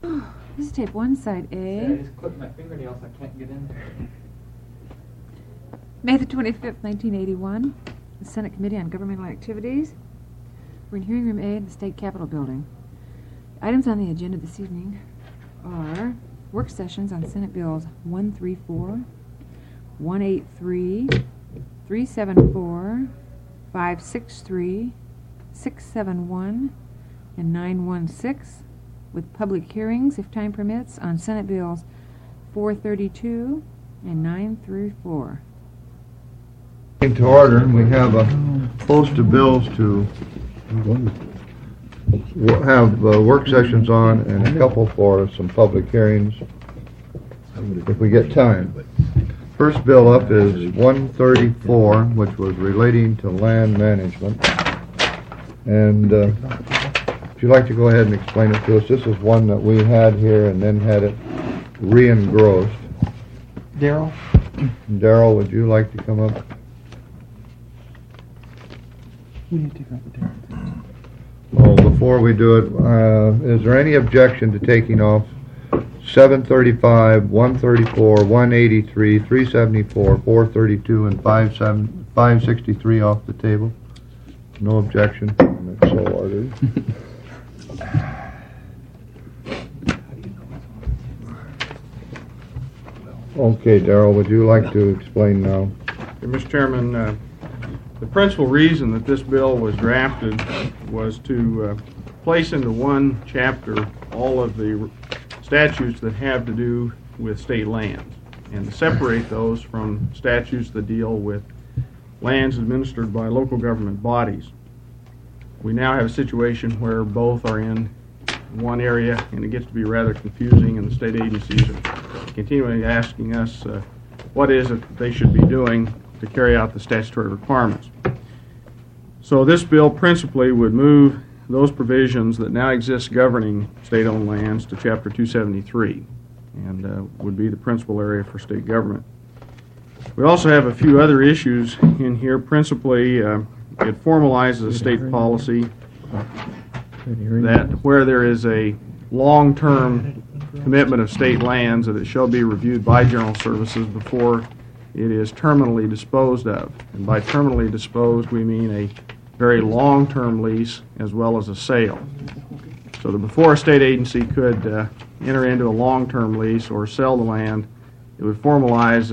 This is tape 1, side I A. just clipped my fingernails, I can't get in there. May the 25th, 1981. The Senate Committee on Governmental Activities. We're in hearing room A in the State Capitol building. Items on the agenda this evening are work sessions on Senate Bills 134, 183, 374, 563, 671, and 916, with public hearings, if time permits, on Senate Bills 432 and 934. To order, we have a host of bills to have work sessions on and a couple for some public hearings if we get time. First bill up is 134, which was relating to land management. And if you'd like to go ahead and explain it to us, this is one that we had here and then had it re-engrossed. Daryl? Daryl, would you like to come up? We need to take out the Daryl. Well, before we do it, is there any objection to taking off 735, 134, 183, 374, 432, and 563 off the table? No objection. That's so ordered. Okay, Darrell, would you like to explain now? Mr. Chairman, the principal reason that this bill was drafted was to place into one chapter all of the statutes that have to do with state lands and to separate those from statutes that deal with lands administered by local government bodies. We now have a situation where both are in one area, and it gets to be rather confusing, and the state agencies are continually asking us what is it that they should be doing to carry out the statutory requirements. So this bill principally would move those provisions that now exist governing state-owned lands to Chapter 273, and would be the principal area for state government. We also have a few other issues in here. Principally, it formalizes a state policy that where there is a long-term commitment of state lands, that it shall be reviewed by General Services before it is terminally disposed of. And by terminally disposed, we mean a very long-term lease as well as a sale. So that before a state agency could enter into a long-term lease or sell the land, it would formalize,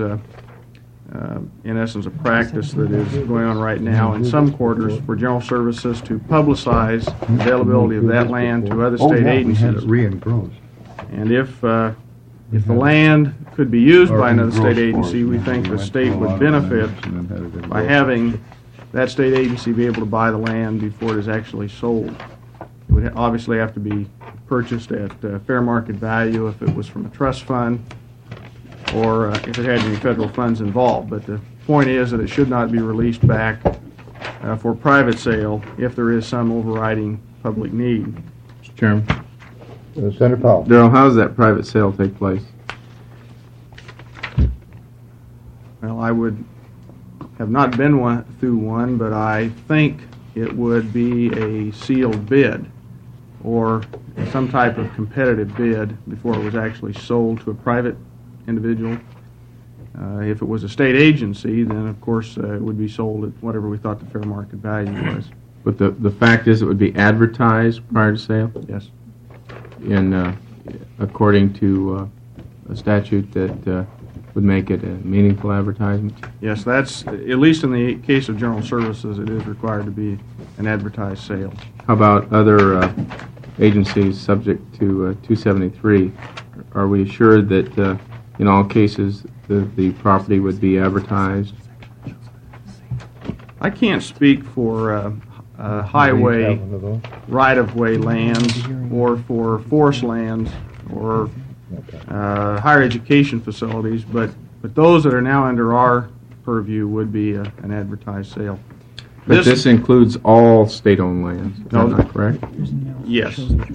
in essence, a practice that is going on right now in some quarters for General Services to publicize the availability of that land to other state agencies. And if the land could be used by another state agency, we think the state would benefit by having that state agency be able to buy the land before it is actually sold. It would obviously have to be purchased at fair market value if it was from a trust fund or if it had any federal funds involved. But the point is that it should not be released back for private sale if there is some overriding public need. Mr. Chairman. Senator Powell. Darrell, how does that private sale take place? Well, I would have not been through one, but I think it would be a sealed bid or some type of competitive bid before it was actually sold to a private individual. If it was a state agency, then of course it would be sold at whatever we thought the fair market value was. But the fact is it would be advertised prior to sale? Yes. According to a statute that would make it a meaningful advertisement? Yes, that's, at least in the case of General Services, it is required to be an advertised sale. How about other agencies subject to 273? Are we assured that in all cases the property would be advertised? I can't speak for highway right-of-way lands or for forest lands or higher education facilities, but those that are now under our purview would be an advertised sale. But this includes all state-owned lands, is that not correct? Yes.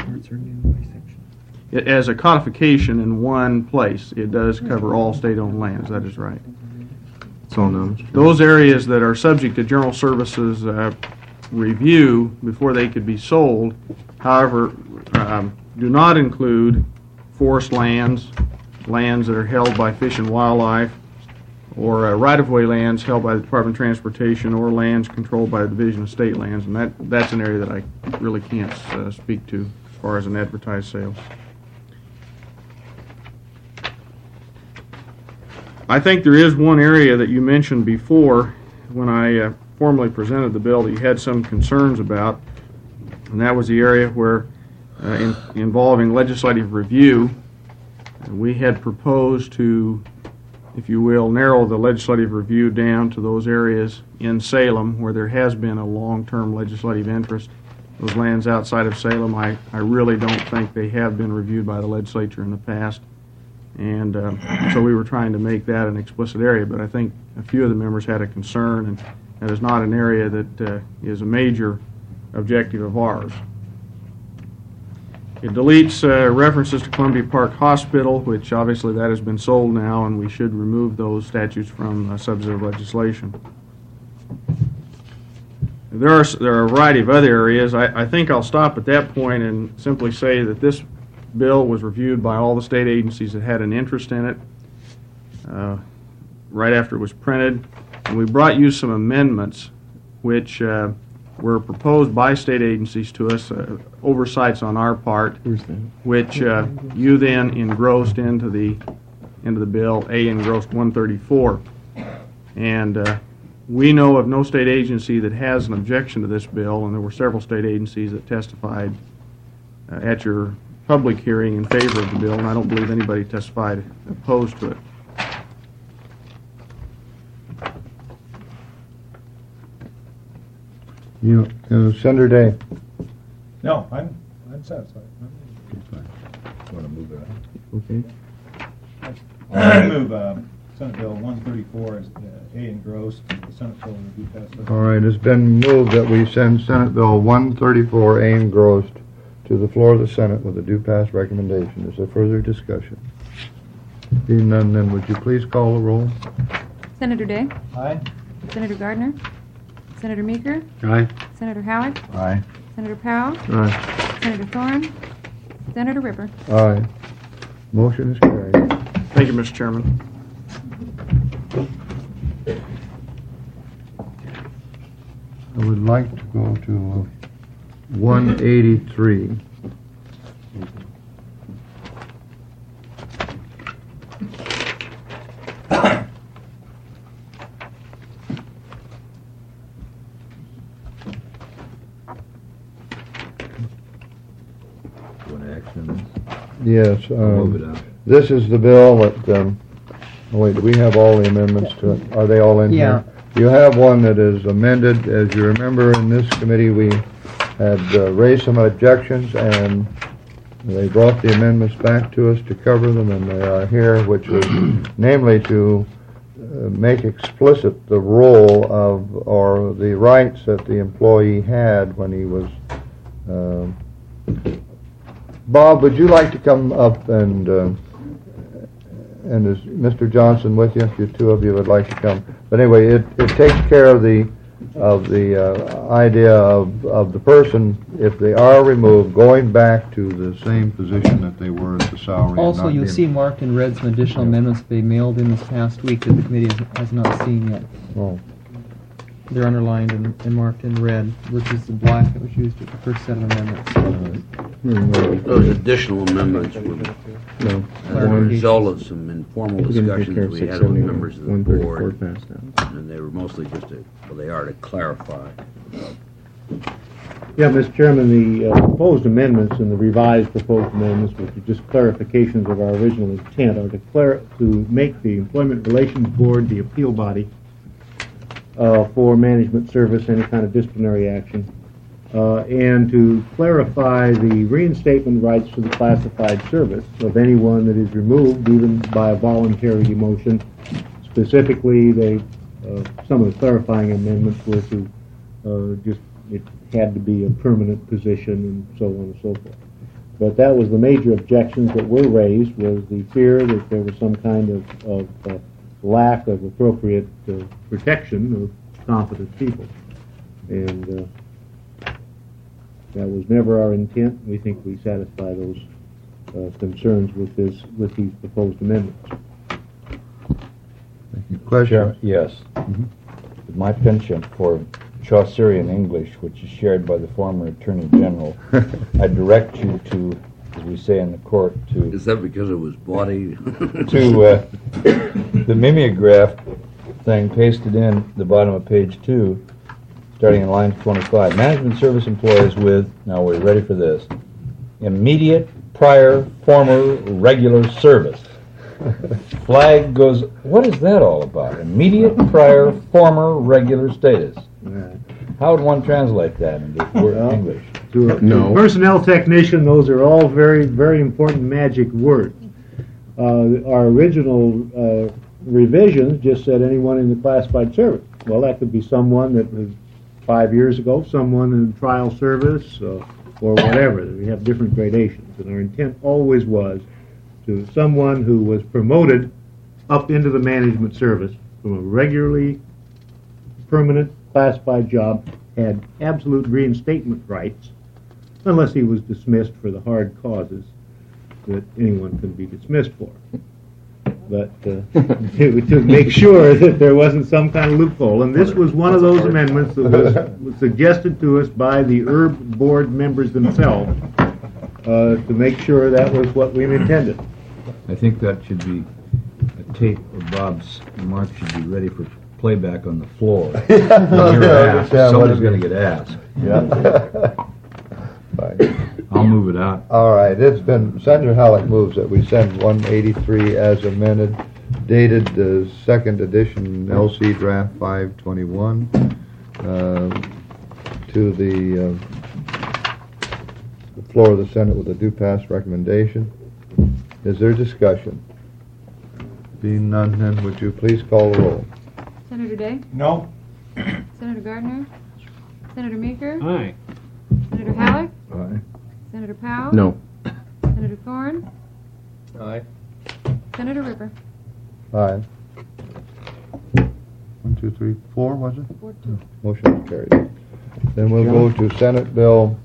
As a codification in one place, it does cover all state-owned lands, that is right. That's all known. Those areas that are subject to General Services review before they could be sold, however, do not include forest lands, lands that are held by Fish and Wildlife, or right-of-way lands held by the Department of Transportation, or lands controlled by the Division of State Lands, and that's an area that I really can't speak to as far as an advertised sale. I think there is one area that you mentioned before when I formally presented the bill that you had some concerns about, and that was the area where, involving legislative review, we had proposed to, if you will, narrow the legislative review down to those areas in Salem where there has been a long-term legislative interest. Those lands outside of Salem, I really don't think they have been reviewed by the legislature in the past. And so we were trying to make that an explicit area, but I think a few of the members had a concern, and that is not an area that is a major objective of ours. It deletes references to Columbia Park Hospital, which obviously that has been sold now, and we should remove those statutes from substantive legislation. There are a variety of other areas. I think I'll stop at that point and simply say that this bill was reviewed by all the state agencies that had an interest in it right after it was printed, and we brought you some amendments which were proposed by state agencies to us, oversights on our part, which you then engrossed into the bill. A engrossed 134, and we know of no state agency that has an objection to this bill, and there were several state agencies that testified at your public hearing in favor of the bill, and I don't believe anybody testified opposed to it. Senator Day. No, I'm satisfied. Want to move it on? Okay. I move Senate Bill 134 as A engrossed, the Senate bill will be passed. All right, it's been moved that we send Senate Bill 134 A engrossed to the floor of the Senate with a due pass recommendation. Is there further discussion? Being none, then would you please call the roll? Senator Day? Aye. Senator Gardner? Senator Meeker? Aye. Senator Howard? Aye. Senator Powell? Aye. Senator Thorne? Senator Ripper? Aye. Motion is carried. Thank you, Mr. Chairman. I would like to go to 183. Want to action on this? Yes. I'll move it up. This is the bill that, oh wait, do we have all the amendments to it? Are they all in here? You have one that is amended. As you remember, in this committee, we had raised some objections, and they brought the amendments back to us to cover them, and they are here, which is namely to make explicit the role of, or the rights that the employee had when he was Bob, would you like to come up and is Mr. Johnson with you? If you two of you would like to come. But anyway, it takes care of the idea of the person, if they are removed, going back to the same position that they were at the salary. and Also, not you'll being- see marked in red some additional amendments they mailed in this past week that the committee has not seen yet. Oh, They're underlined and marked in red, which is the black that was used at the first set of amendments. Those additional amendments were No. a result of some informal We're going to take discussions care of we had with 671. members of the 134 board, passed out. and they were mostly just they are to clarify. Yeah, Mr. Chairman, the proposed amendments and the revised proposed amendments, which are just clarifications of our original intent, are to make the Employment Relations Board the appeal body for management service, any kind of disciplinary action, and to clarify the reinstatement rights to the classified service of anyone that is removed, even by a voluntary demotion. Specifically, some of the clarifying amendments were to it had to be a permanent position and so on and so forth. But that was the major objections that were raised, was the fear that there was some kind of lack of appropriate protection of competent people. And that was never our intent. We think we satisfy those concerns with these proposed amendments. Question? Yes. My penchant for Chaucerian English, which is shared by the former Attorney General, I direct you to, as we say in the court, to Is that because it was body? the mimeograph thing pasted in the bottom of page 2, starting in line 25. Management service employees with, now we're ready for this, immediate, prior, former, regular service. Flag goes, what is that all about? Immediate, prior, former, regular status. How would one translate that into English? To a No. personnel technician, those are all very, very important magic words. Our original revisions just said anyone in the classified service. Well, that could be someone that was 5 years ago, someone in trial service, or whatever. We have different gradations, and our intent always was to someone who was promoted up into the management service from a regularly permanent classified job had absolute reinstatement rights, unless he was dismissed for the hard causes that anyone can be dismissed for. But to make sure that there wasn't some kind of loophole, and this was one of those amendments that was suggested to us by the ERB board members themselves to make sure that was what we intended. I think that should be a tape of Bob's remarks should be ready for playback on the floor. When you're asked, somebody's going to get asked. Yeah. Fine. I'll move it out. All right, Senator Halleck moves that we send 183 as amended, dated the second edition LC Draft 521, to the floor of the Senate with a due pass recommendation. Is there discussion? Being none, then would you please call the roll? Senator Day? No? Senator Gardner? Senator Meeker? Aye. Senator Halleck? Aye. Senator Powell? No. Senator Thorne? Aye. Senator Ripper? Aye. 1, 2, 3, 4, was it? 4-2. Motion is carried. Then we'll go to Senate Bill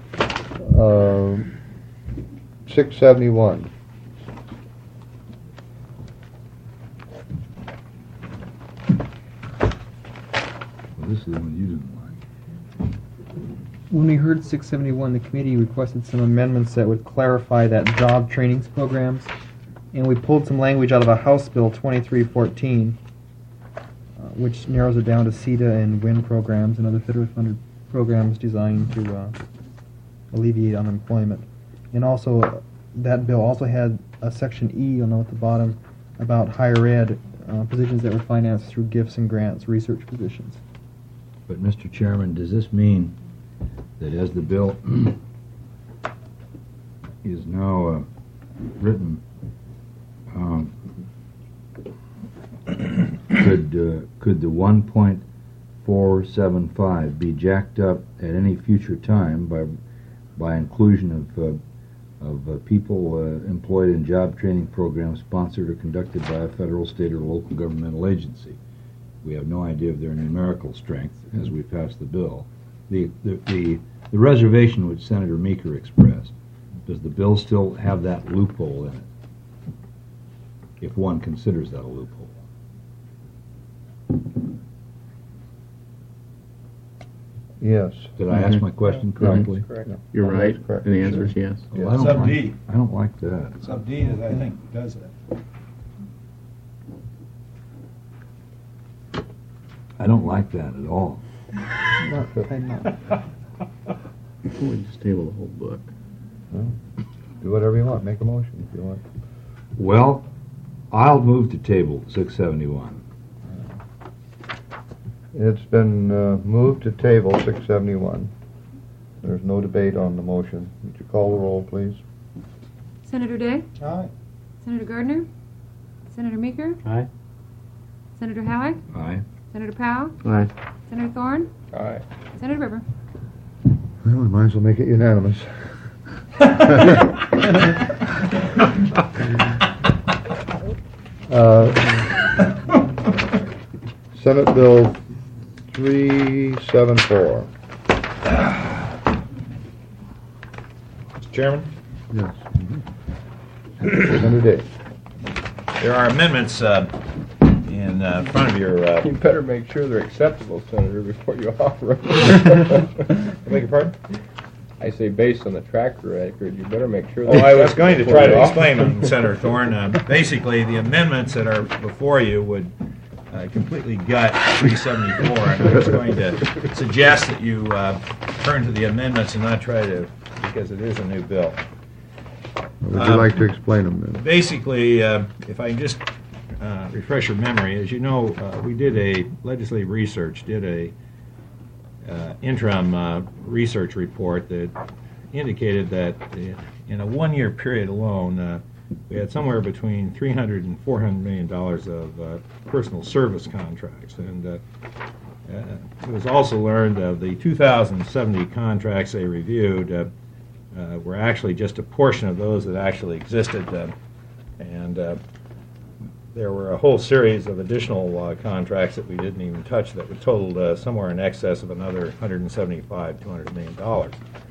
671. Well, this is the one you didn't like. When we heard 671, the committee requested some amendments that would clarify that job trainings programs, and we pulled some language out of a House Bill 2314, which narrows it down to CETA and WIN programs and other federally funded programs designed to alleviate unemployment. And also, that bill also had a section E, you'll know at the bottom, about higher ed positions that were financed through gifts and grants, research positions. But, Mr. Chairman, does this mean that as the bill is now written, could the 1.475 be jacked up at any future time by inclusion of people employed in job training programs sponsored or conducted by a federal, state, or local governmental agency? We have no idea of their numerical strength as we pass the bill. The reservation which Senator Meeker expressed, does the bill still have that loophole in it, if one considers that a loophole? Yes. Did I ask my question correctly? Correct. You're Oh, right. that's correct. And the answer is yes. Well, I don't Sub like- D. I don't like that. Sub D, is, I think, does that. I don't like that at all. I'm not. We just table the whole book. Do whatever you want. Make a motion if you want. Well, I'll move to table 671. It's been moved to table 671. There's no debate on the motion. Would you call the roll, please? Senator Day? Aye. Senator Gardner? Senator Meeker? Aye. Senator Halleck? Aye. Senator Powell? Aye. Senator Thorne? Aye. Senator Ripper? Well, we might as well make it unanimous. Senate Bill 374. Mr. Chairman, Yes. Senator Day. There are amendments in front of your. You better make sure they're acceptable, Senator, before you offer them. Beg your pardon? I say based on the track record, you better make sure Oh, they're I was acceptable going to before try you to offer explain them. them, Senator Thorne. Basically, the amendments that are before you would completely gut 374, and I was going to suggest that you turn to the amendments and not try to, because it is a new bill. Would you like to explain them then? Basically, if I can just refresh your memory, as you know, we did a legislative research, did a interim research report that indicated that in a one-year period alone, we had somewhere between $300 and $400 million of personal service contracts, and it was also learned of the 2,070 contracts they reviewed were actually just a portion of those that actually existed, and there were a whole series of additional contracts that we didn't even touch that were totaled somewhere in excess of another $200 million.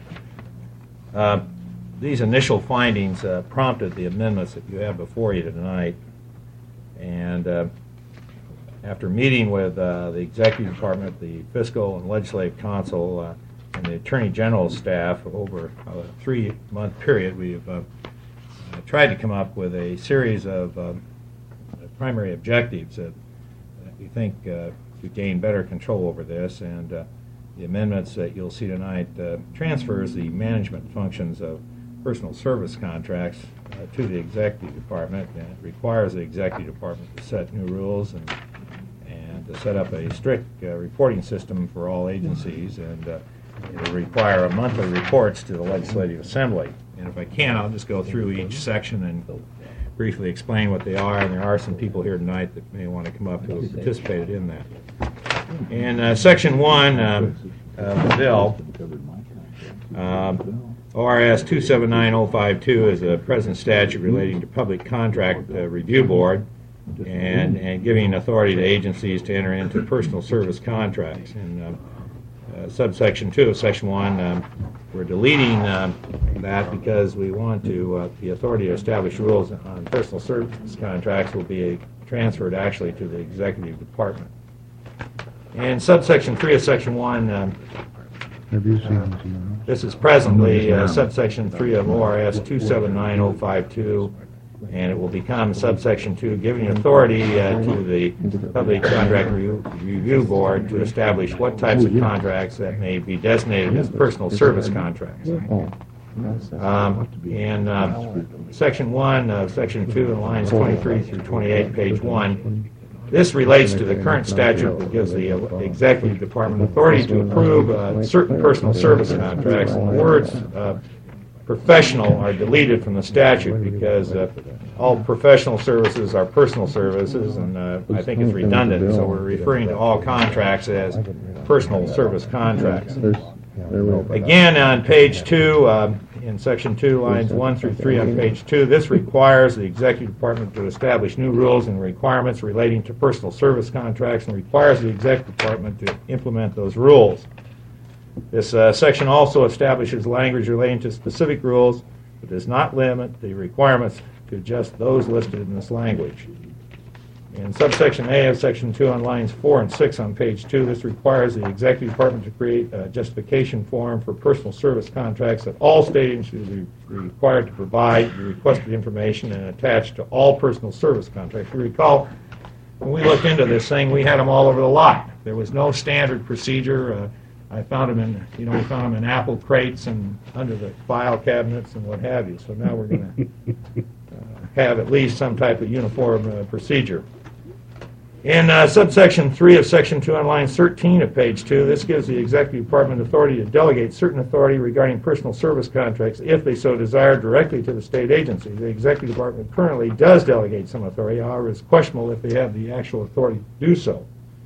These initial findings prompted the amendments that you have before you tonight, and after meeting with the Executive Department, the Fiscal and Legislative Council, and the Attorney General's staff over a 3-month period, we've tried to come up with a series of primary objectives that we think to gain better control over this, and the amendments that you'll see tonight transfers the management functions of personal service contracts to the Executive Department, and it requires the Executive Department to set new rules and to set up a strict reporting system for all agencies, and it will require monthly reports to the Legislative Assembly. And if I can, I'll just go through each section and briefly explain what they are, and there are some people here tonight that may want to come up who have participated in that. In Section 1 of the bill, ORS 279052 is a present statute relating to Public Contract Review Board and giving authority to agencies to enter into personal service contracts. In subsection 2 of Section 1, we're deleting that because we want to, the authority to establish rules on personal service contracts will be transferred actually to the Executive Department. In subsection 3 of Section 1, Have you seen these? this is presently subsection 3 of ORS 279052, and it will become subsection 2, giving authority to the Public Contract Review Board to establish what types of contracts that may be designated as personal service contracts. In Section 1 of Section 2, in lines 23 through 28, page 1, this relates to the current statute that gives the Executive Department authority to approve certain personal service contracts. And the words professional are deleted from the statute because all professional services are personal services, and I think it's redundant, so we're referring to all contracts as personal service contracts. Again, on page 2, in Section 2, lines 1 through 3 on page 2, this requires the Executive Department to establish new rules and requirements relating to personal service contracts, and requires the Executive Department to implement those rules. This section also establishes language relating to specific rules, but does not limit the requirements to just those listed in this language. In subsection A of Section 2 on lines 4 and 6 on page 2, this requires the Executive Department to create a justification form for personal service contracts that all state agencies are required to provide the requested information and attach to all personal service contracts. You recall, when we looked into this thing, we had them all over the lot. There was no standard procedure. I found them in, we found them in apple crates and under the file cabinets and what have you. So now we're going to have at least some type of uniform procedure. In subsection 3 of Section 2 on line 13 of page 2, this gives the Executive Department authority to delegate certain authority regarding personal service contracts if they so desire directly to the state agency. The Executive Department currently does delegate some authority, however, it's questionable if they have the actual authority to do so.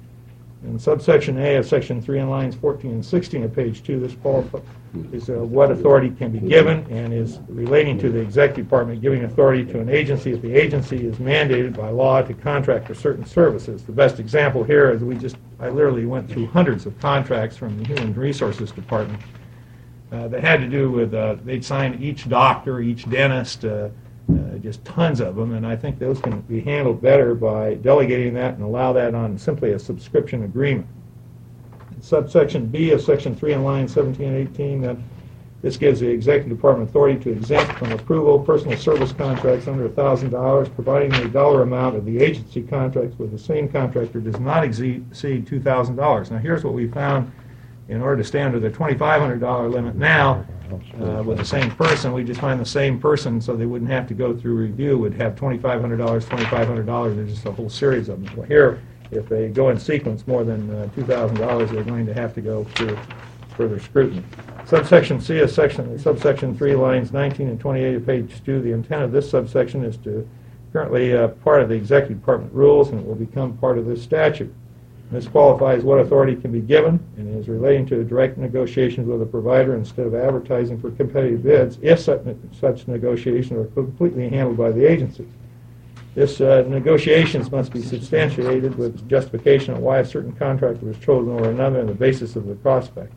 In subsection A of Section 3 on lines 14 and 16 of page 2, this is what authority can be given and is relating to the Executive Department giving authority to an agency if the agency is mandated by law to contract for certain services. The best example here is I literally went through hundreds of contracts from the Human Resources Department that had to do with, they'd sign each doctor, each dentist, just tons of them, and I think those can be handled better by delegating that and allow that on simply a subscription agreement. In subsection B of section 3 in line 17 and 18, this gives the Executive Department authority to exempt from approval personal service contracts under $1,000, providing the dollar amount of the agency contracts with the same contractor does not exceed $2,000. Now, here's what we found. In order to stay under the $2,500 limit now, with the same person, we just find the same person so they wouldn't have to go through review, would have $2,500. There's just a whole series of them. Well, here, if they go in sequence more than $2,000, they're going to have to go through further scrutiny. Subsection C of subsection 3, lines 19 and 28 of page 2. The intent of this subsection is to currently part of the Executive Department rules, and it will become part of this statute. This qualifies what authority can be given and is relating to direct negotiations with a provider instead of advertising for competitive bids if such negotiations are completely handled by the agency. This negotiations must be substantiated with justification of why a certain contractor was chosen over another on the basis of the prospect.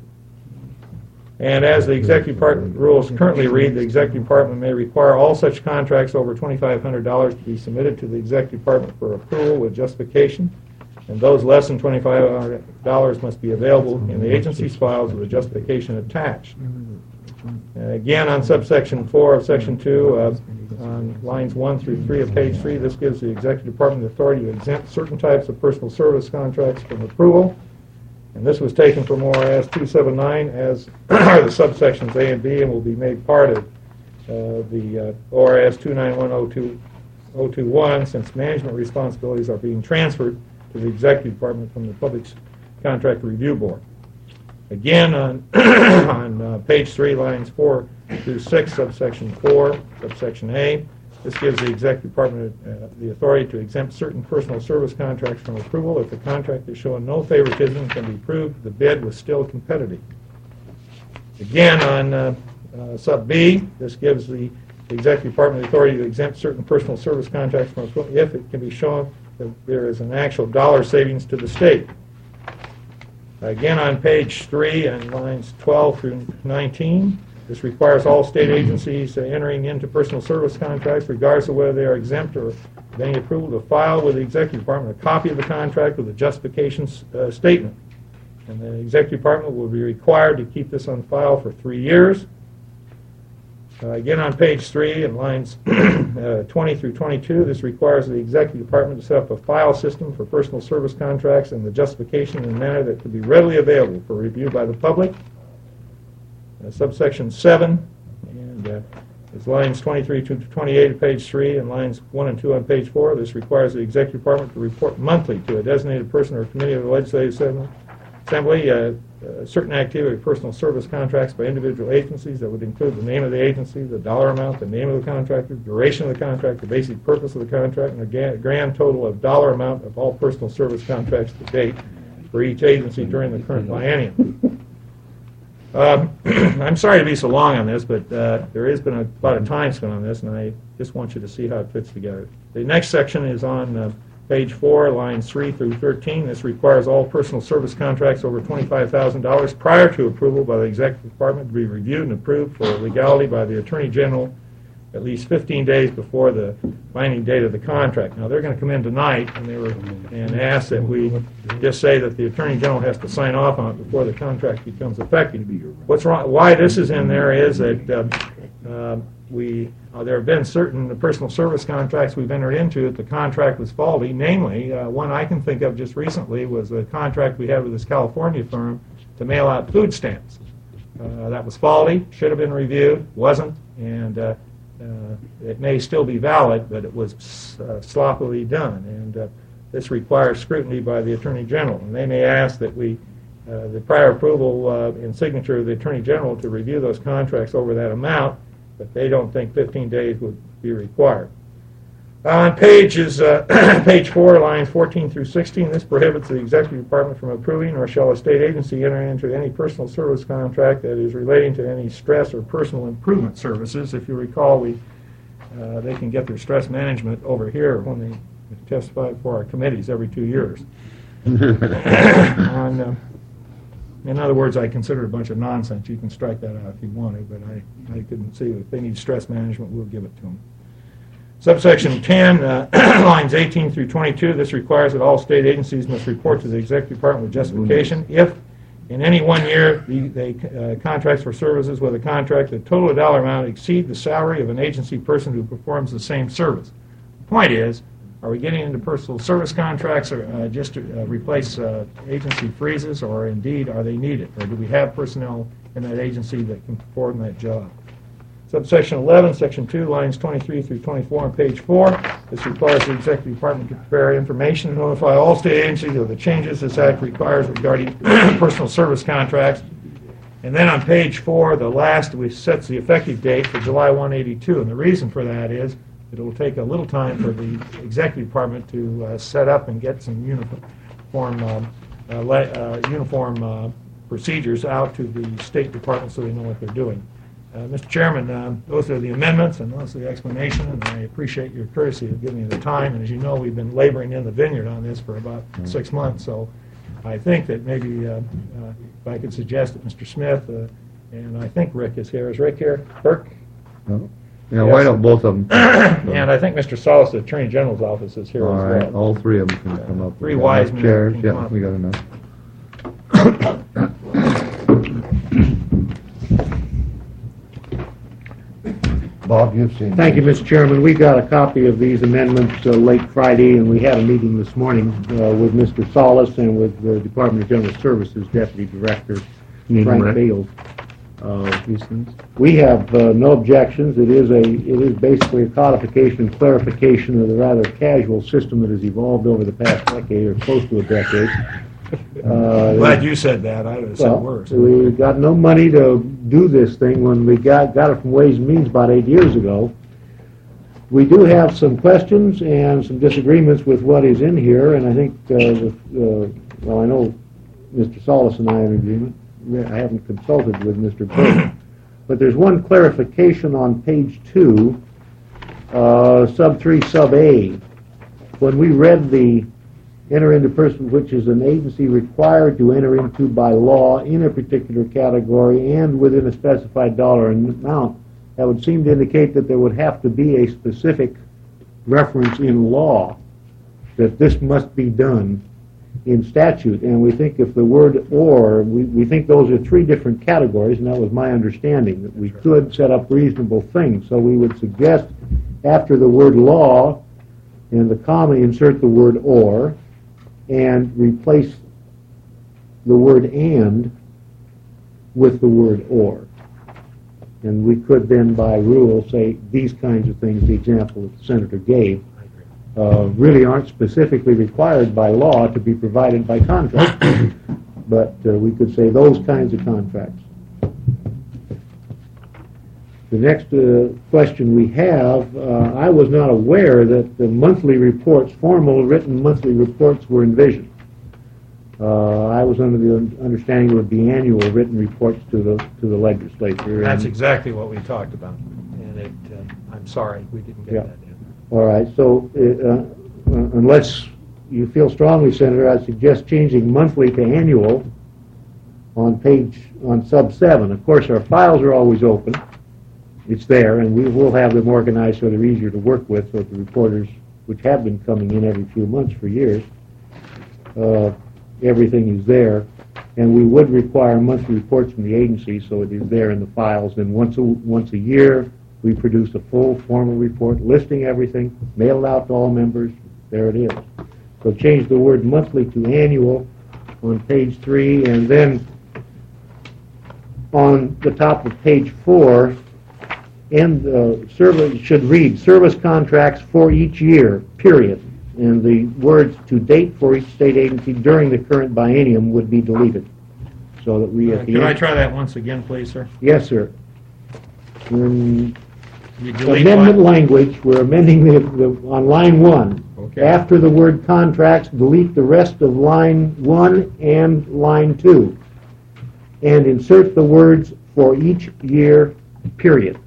And as the Executive Department rules currently read, the Executive Department may require all such contracts over $2,500 to be submitted to the Executive Department for approval with justification, and those less than $2,500 must be available in the agency's files with a justification attached. Again, on subsection 4 of section 2, on lines 1 through 3 of page 3, this gives the Executive Department the authority to exempt certain types of personal service contracts from approval. And this was taken from ORS 279, as are the subsections A and B, and will be made part of the ORS 291.021, since management responsibilities are being transferred to the Executive Department from the Public Contract Review Board. Again, on, on page 3, lines 4 through 6, subsection 4, subsection A, this gives the Executive Department the authority to exempt certain personal service contracts from approval if the contract is showing no favoritism and can be proved the bid was still competitive. Again, on sub B, this gives the Executive Department the authority to exempt certain personal service contracts from approval if it can be shown that there is an actual dollar savings to the state. Again, on page 3 and lines 12 through 19, this requires all state agencies entering into personal service contracts, regardless of whether they are exempt or of any approval, to file with the Executive Department a copy of the contract with a justification statement. And the Executive Department will be required to keep this on file for 3 years. Again, on page 3 and lines 20 through 22, this requires the Executive Department to set up a file system for personal service contracts and the justification in a manner that can be readily available for review by the public. Subsection 7, and it's lines 23 to 28 of page 3 and lines 1 and 2 on page 4. This requires the Executive Department to report monthly to a designated person or committee of the Legislative Assembly certain activity of personal service contracts by individual agencies that would include the name of the agency, the dollar amount, the name of the contractor, duration of the contract, the basic purpose of the contract, and a grand total of dollar amount of all personal service contracts to date for each agency during the current biennium. I'm sorry to be so long on this, but there has been about a time spent on this, and I just want you to see how it fits together. The next section is on page 4, lines 3 through 13. This requires all personal service contracts over $25,000 prior to approval by the Executive Department to be reviewed and approved for legality by the Attorney General at least 15 days before the binding date of the contract. Now, they're going to come in tonight and ask that we just say that the Attorney General has to sign off on it before the contract becomes effective. What's wrong? Why this is in there is that there have been certain personal service contracts we've entered into that the contract was faulty. Namely, one I can think of just recently was a contract we had with this California firm to mail out food stamps. That was faulty, should have been reviewed, wasn't, and it may still be valid, but it was sloppily done, and this requires scrutiny by the Attorney General. And they may ask that we, the prior approval and signature of the Attorney General to review those contracts over that amount, but they don't think 15 days would be required. On page 4, lines 14 through 16, this prohibits the Executive Department from approving or shall a state agency enter into any personal service contract that is relating to any stress or personal improvement services. If you recall, they can get their stress management over here when they testify for our committees every 2 years. In other words, I consider it a bunch of nonsense. You can strike that out if you want to, but I couldn't see if they need stress management, we'll give it to them. Subsection 10, lines 18 through 22, this requires that all state agencies must report to the Executive Department with justification if, in any 1 year, they contracts for services with a contract, the total dollar amount exceed the salary of an agency person who performs the same service. The point is, are we getting into personal service contracts or just to replace agency freezes, or indeed are they needed? Or do we have personnel in that agency that can perform that job? Subsection 11, Section 2, lines 23 through 24 on page 4. This requires the Executive Department to prepare information and notify all state agencies of the changes this Act requires regarding personal service contracts. And then on page 4, the last, we sets the effective date for July 182. And the reason for that is it will take a little time for the Executive Department to set up and get some uniform procedures out to the State Department so they know what they're doing. Mr. Chairman, those are the amendments and those are the explanation, and I appreciate your courtesy of giving me the time. And as you know, we've been laboring in the vineyard on this for about 6 months, so I think that maybe if I could suggest that Mr. Smith, and I think Rick is here. Is Rick here? Burke? No? Yeah, why don't both of them? And I think Mr. Solis, the Attorney General's office, is here All as right, well. all three of them can come up. Three We got wise enough men chairs. can come Yeah, up. we got enough. Bob, you've seen. Thank you, Mr. Chairman. We got a copy of these amendments late Friday, and we had a meeting this morning with Mr. Solis and with the Department of General Services Deputy Director Frank Bales. We have no objections. It is basically a codification and clarification of the rather casual system that has evolved over the past decade or close to a decade. Glad you said that. I would have said worse. We got no money to do this thing when we got it from Ways and Means about 8 years ago. We do have some questions and some disagreements with what is in here, and I think, I know Mr. Solis and I are in agreement. I haven't consulted with Mr. Burke. But there's one clarification on page 2, sub 3, sub A. When we read the enter into person which is an agency required to enter into by law in a particular category and within a specified dollar amount, that would seem to indicate that there would have to be a specific reference in law that this must be done in statute. And we think if the word or, we think those are 3 different categories, and that was my understanding, that we could set up reasonable things. So we would suggest after the word law and the comma insert the word or, and replace the word and with the word or. And we could then, by rule, say these kinds of things, the example that the Senator gave, really aren't specifically required by law to be provided by contract. But we could say those kinds of contracts. The next question we have, I was not aware that the monthly reports, formal written monthly reports, were envisioned. I was under the understanding it would be annual written reports to the legislature. That's exactly what we talked about, and I'm sorry we didn't get that in. All right, so unless you feel strongly, Senator, I suggest changing monthly to annual on sub 7. Of course, our files are always open. It's there, and we will have them organized so they're easier to work with, so that the reporters, which have been coming in every few months for years, everything is there. And we would require monthly reports from the agency, so it is there in the files. And once a year, we produce a full formal report listing everything, mail it out to all members. There it is. So change the word monthly to annual on page 3, and then on the top of page 4, service should read service contracts for each year, period. And the words to date for each state agency during the current biennium would be deleted. So that we at the Can I end. try that once again, please, sir? Yes, sir. You delete Amendment what? language, we're amending on line 1. Okay. After the word contracts, delete the rest of line 1 and line 2. And insert the words for each year, period.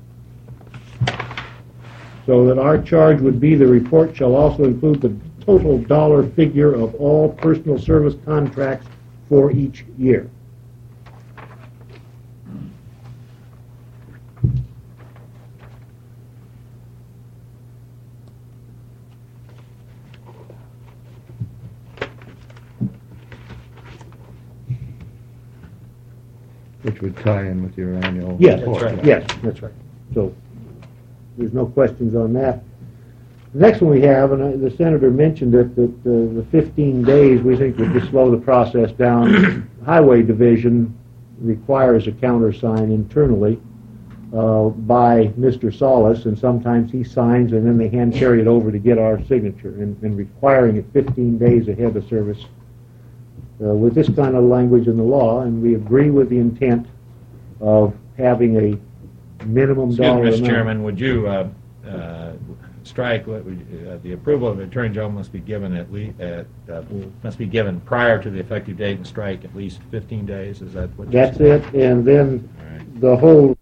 So that our charge would be the report shall also include the total dollar figure of all personal service contracts for each year. which would tie in with your annual Yes, report. that's right. Yes, that's right. So there's no questions on that. The next one we have, and the senator mentioned it, that the 15 days we think would just slow the process down. Highway Division requires a countersign internally by Mr. Solis, and sometimes he signs and then they hand carry it over to get our signature, and requiring it 15 days ahead of service. With this kind of language in the law, and we agree with the intent of having a minimum Excuse dollar me, Mr. amount. Chairman, would you strike what the approval of the Attorney General must be given must be given prior to the effective date, and strike at least 15 days? Is that what you're That's saying? it, and then All right. the whole